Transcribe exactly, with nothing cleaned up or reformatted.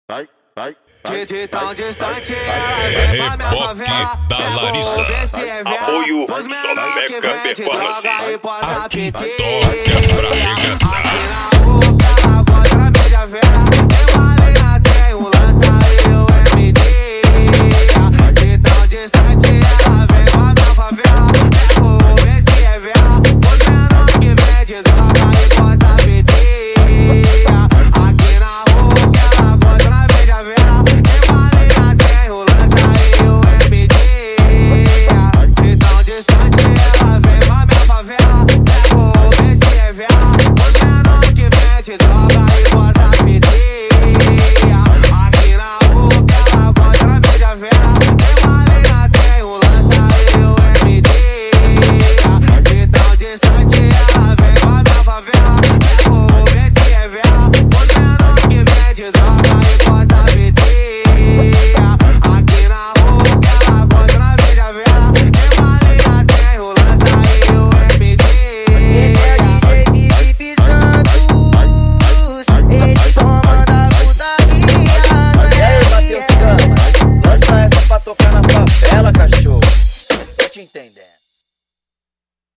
vai, vai. De tão distante ela vem pra minha favela. Da Larissa. Vê se é Apoio vela. Os menor que vende droga e porta Aqui P T. toca pra arregaçar. Aqui na rua ela contra a mídia vera. Tem malinha, tem um lança e o M D. De tão distante ela vem pra minha favela. Vê se é vela. Os menor que vende droga e porta P T. Aqui na rua ela contra a mídia vera. Droga e porta P T. Aqui na rua ela contra a mídia vera. Tem malinha, tem um lança e o M D. De tão distante ela vem pra minha favela. Vou ver se é vela. Os menor que vende droga e porta P T.